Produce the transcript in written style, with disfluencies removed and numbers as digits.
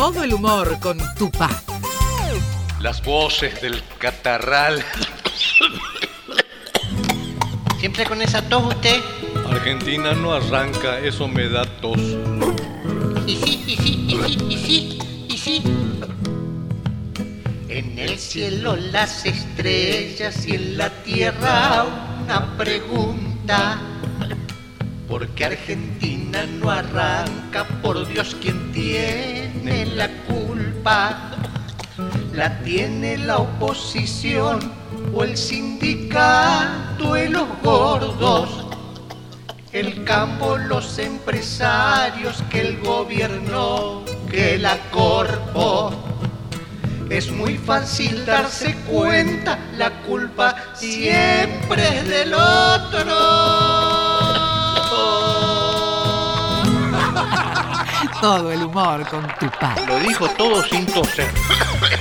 Todo el humor con Tupá. Las voces del catarral. ¿Siempre con esa tos usted? Argentina no arranca, eso me da tos. Y sí. En el cielo las estrellas y en la tierra una pregunta. ¿Por qué Argentina no arranca? Por Dios, ¿quién tiene la culpa? ¿La tiene la oposición o el sindicato y los gordos? El campo, los empresarios, que el gobierno, que la corpo. Es muy fácil darse cuenta, la culpa siempre es del otro. Todo el humor con Tupá. Lo dijo todo sin toser.